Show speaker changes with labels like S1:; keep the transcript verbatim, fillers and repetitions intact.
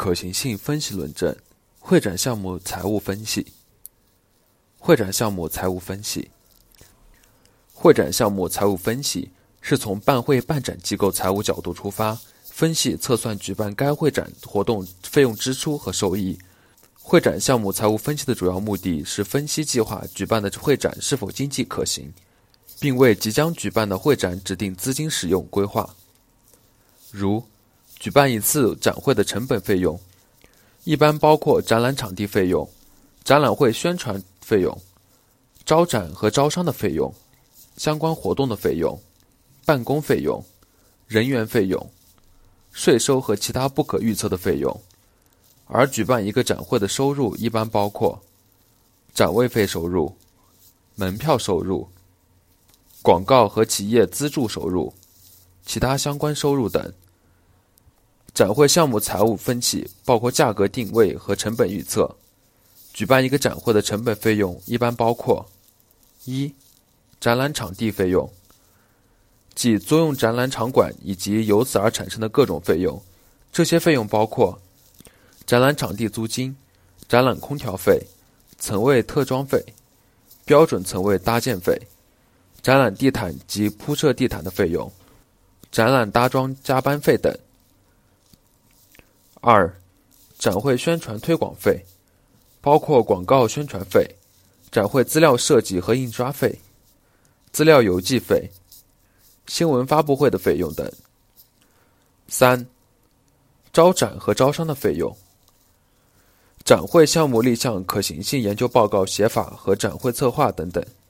S1: 可行性分析论证，会展项目财务分析。会展项目财务分析会展项目财务分析是从办会办展机构财务角度出发，分析测算举办该会展活动费用支出和收益。会展项目财务分析的主要目的是分析计划举办的会展是否经济可行，并为即将举办的会展制定资金使用规划。如举办一次展会的成本费用，一般包括展览场地费用、展览会宣传费用、招展和招商的费用、相关活动的费用、办公费用、人员费用、税收和其他不可预测的费用。而举办一个展会的收入一般包括展位费收入、门票收入、广告和企业资助收入、其他相关收入等。展会项目财务分析包括价格定位和成本预测。举办一个展会的成本费用一般包括：一、展览场地费用，即租用展览场馆以及由此而产生的各种费用，这些费用包括展览场地租金、展览空调费、层位特装费、标准层位搭建费、展览地毯及铺设地毯的费用、展览搭装加班费等。二、展会宣传推广费，包括广告宣传费、展会资料设计和印刷费、资料邮寄费、新闻发布会的费用等。三、招展和招商的费用，展会项目立项可行性研究报告写法和展会策划等等。